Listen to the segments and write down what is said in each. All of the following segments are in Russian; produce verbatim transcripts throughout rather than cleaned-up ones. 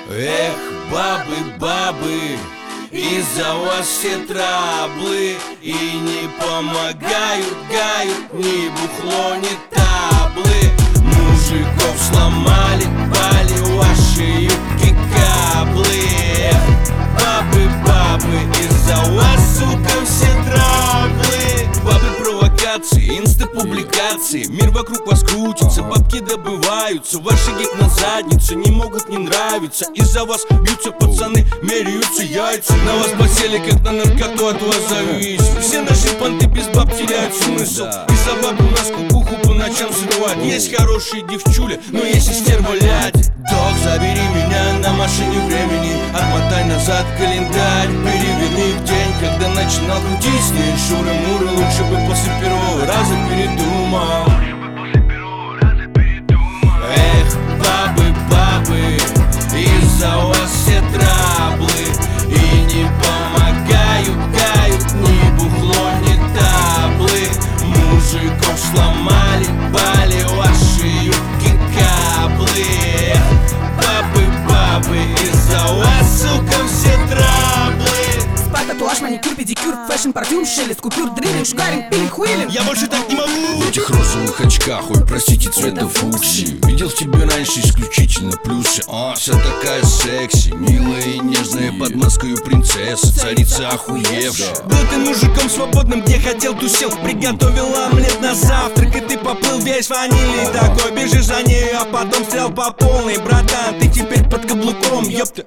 Эх, бабы, бабы, из-за вас все траблы. И не помогают, гают ни бухло, ни таблы. Мужиков сломали, пали ваши юбки каблы. Эх, бабы, бабы, из-за вас, сука, все траблы. Бабы, провокации, инста-публикации. Мир вокруг вас крутится, бабки добываются. Ваши гик на задницу не могут не нравиться. Из-за вас бьются пацаны, меряются яйца. На вас посели, как на наркоту, от вас зависит. Все наши понты без баб теряют смысл. Из-за баб у нас кукуху по ночам срывать. Есть хорошие девчули, но есть и стерволять. Док, забери меня на машине времени, отмотай назад календарь, переверни в день, когда начинал крутить с ней шуры-муры. Лучше бы после первого раза передумал. Эх, бабы, бабы, из-за вас все траблы. И не помогают, гают ни бухло, ни таблы. Мужиков сломали, пали ваши юбки каблы. Эх, бабы, бабы, из-за вас, сука, все траблы. Спа, татуаж, маникюр, педикюр, фэшн, парфюм, шелест, купюр, дриллинг, шугаринг, пилинг, хуилинг. Я больше так не могу. В этих розовых очках, ой, простите, цвета фуксии. Видел в тебе раньше исключительно плюсы. А, вся такая секси, милая и нежная, под маской принцесса, царица охуевшая. Был ты мужиком свободным, где хотел тусил. Приготовил омлет на завтрак, и ты поплыл весь ванильный такой. Бежишь за ней, а потом стрел по полной. Братан, ты теперь под каблуком, ёпта.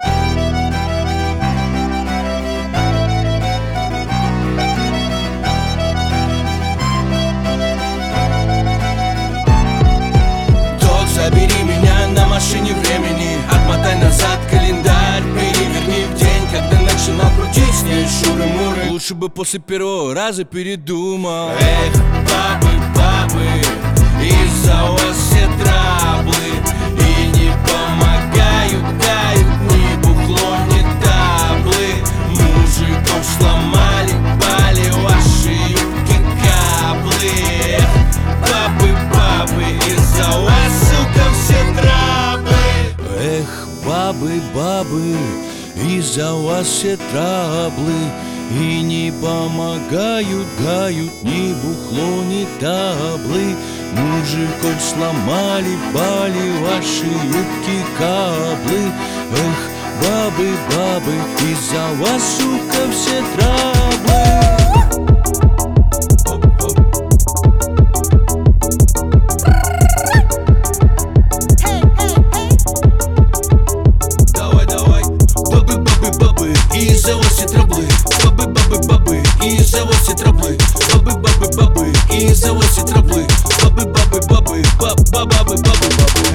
Забери меня на машине времени, отмотай назад календарь, переверни в день, когда начинал крутить с ней шуры-муры. Лучше бы после первого раза передумал. Эх, бабы, бабы, из-за вас все траблы. И не помогают, гают ни бухло, ни таблы. Мужиков сломали, пали ваши юбки каблы. Эх, бабы, бабы, из-за вас, сука, все траблы. Эх, бабы, бабы, из-за вас все траблы. И не помогают, гают ни бухло, ни таблы. Мужиков сломали, пали ваши юбки каблы. Эх, бабы, бабы, из-за вас, сука, все траблы. Из-за вас все траблы, бабы, бабы, бабы, из-за вас все траблы, бабы, бабы, бабы, из-за вас все траблы, бабы, бабы, бабы, бабы, бабы, бабы, бабы.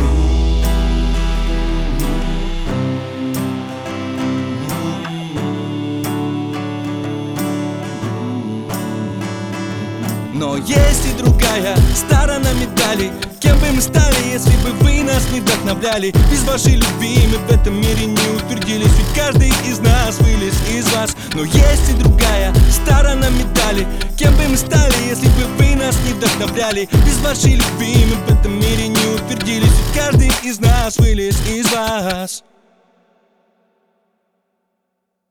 Но есть и другая сторона медали. Кем бы мы стали, если бы вы нас не вдохновляли? Без вашей любви мы в этом мире не утвердились. Ведь каждый из нас вылез из вас. Но есть и другая сторона медали. Кем бы мы стали, если бы вы нас не вдохновляли? Без вашей любви мы в этом мире не утвердились. Ведь каждый из нас вылез из вас.